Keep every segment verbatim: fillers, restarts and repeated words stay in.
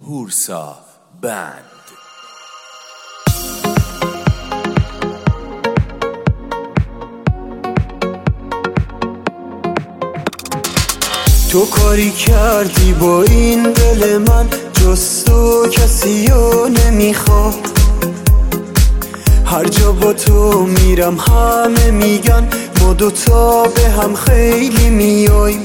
هورسا بند. تو کاری کردی با این دل من، جز تو کسی رو نمیخواد. هر جا با تو میرم همه میگن ما دوتا به هم خیلی میاییم.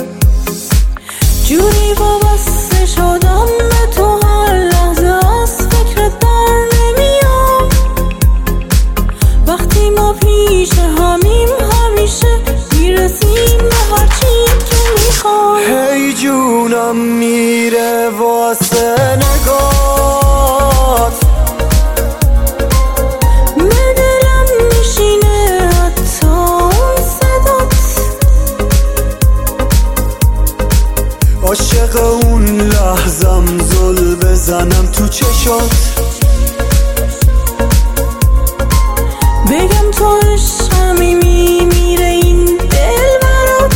جوری وابسته شدم به تو هر لحظه از فکرت بر نمیام. وقتی ما پیش همیم همیشه میرسیم به هر چی که میخوام. هی جونم میره واسه نگات، به دلم میشینه حتی اون صدات. عاشق اون لحظم زل بزنم تو چشات، بگم تو عشقمی میمیره این دل برات.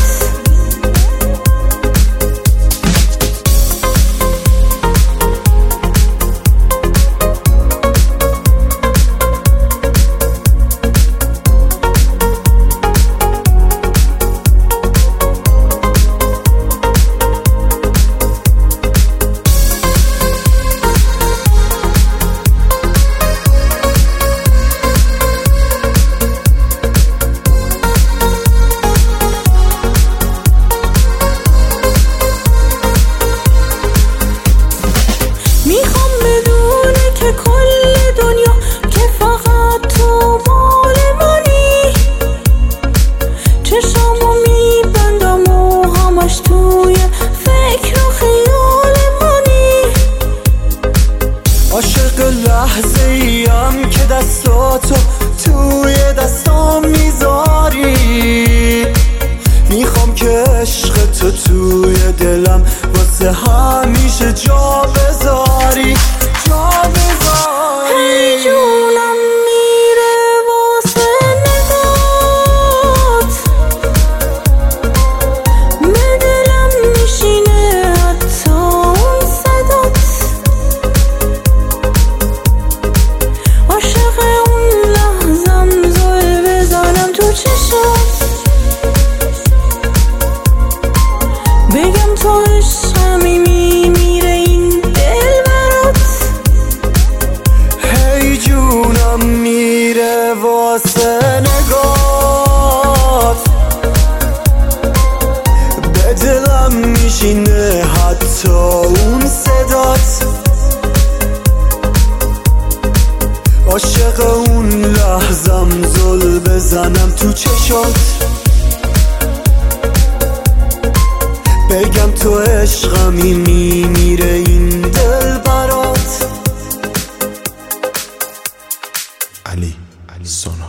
میخوام بدونه که کل دنیا که فقط تو مال منی. چشامو میبندم و همش توی فکر و خیال منی. عاشق لحظه ایم که دستاتو توی دستام میذاری. میخوام که عشق تو توی دلم واسه همیشه جا بذاری، جا بذاری. هی جونم میره واسه نگات، به دلم میشینه حتی اون صدات. عاشق اون لحظم زل بزنم تو چشات، بگم تو عشقمی میمیره این دل برات. هی جونم میره واسه نگات، به دلم میشینه حتی اون صدات. عاشق اون لحظم زل بزنم تو چشات، بگم تو عشقمی میمیره این دل برات. علی علی سونا.